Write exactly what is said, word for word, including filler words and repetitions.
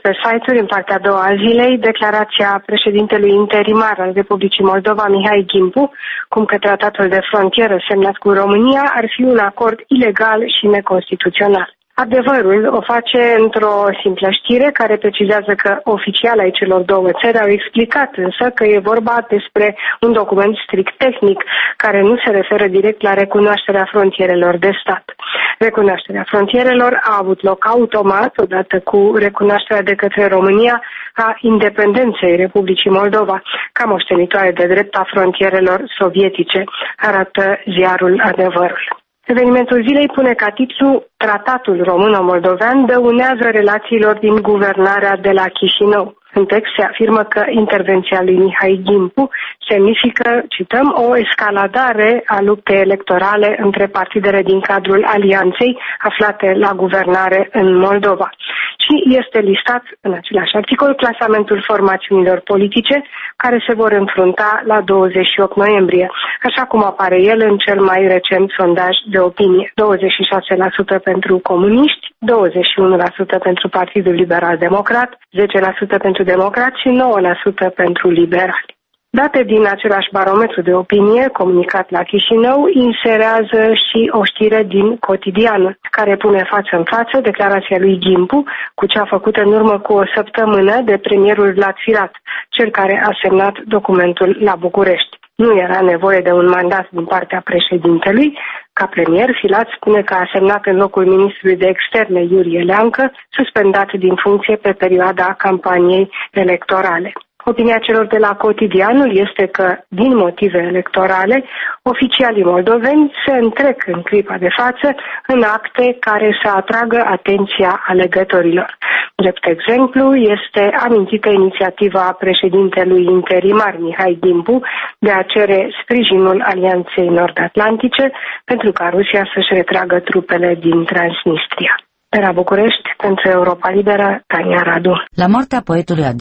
pe site-uri în partea a doua a zilei declarația președintelui interimar al Republicii Moldova, Mihai Gimpu, cum că tratatul de frontieră semnat cu România ar fi un acord ilegal și neconstituțional. Adevărul o face într-o simplă știre care precizează că oficialii ai celor două țări au explicat însă că e vorba despre un document strict tehnic care nu se referă direct la recunoașterea frontierelor de stat. Recunoașterea frontierelor a avut loc automat odată cu recunoașterea de către România a independenței Republicii Moldova ca moștenitoare de drept a frontierelor sovietice, arată ziarul Adevărul. Evenimentul zilei pune ca titlu Tratatul româno-moldovean dăunează relațiilor din guvernarea de la Chișinău. În text se afirmă că intervenția lui Mihai Gimpu semnifică, cităm, o escaladare a luptei electorale între partidele din cadrul alianței aflate la guvernare în Moldova. Și este listat în același articol clasamentul formațiunilor politice care se vor înfrunta la douăzeci și opt noiembrie, așa cum apare el în cel mai recent sondaj de opinie. douăzeci și șase la sută pentru comuniști, douăzeci și unu la sută pentru Partidul Liberal Democrat, zece la sută pentru democrați și nouă la sută pentru liberali. Date din același barometru de opinie comunicat la Chișinău inserează și o știre din Cotidian, care pune față în față declarația lui Gimpu cu cea făcută în urmă cu o săptămână de premierul Vlad Filat, cel care a semnat documentul la București. Nu era nevoie de un mandat din partea președintelui. Ca premier, Filat spune că a semnat în locul ministrului de externe Iurie Leancă, suspendat din funcție pe perioada campaniei electorale. Opinia celor de la Cotidianul este că, din motive electorale, oficialii moldoveni se întrec în clipa de față în acte care să atragă atenția alegătorilor. Drept exemplu, este amintită inițiativa președintelui interimar Mihai Gimpu de a cere sprijinul Alianței Nord-Atlantice pentru ca Rusia să-și retragă trupele din Transnistria. De la București, pentru Europa Liberă, Tania Radu. La moartea poetului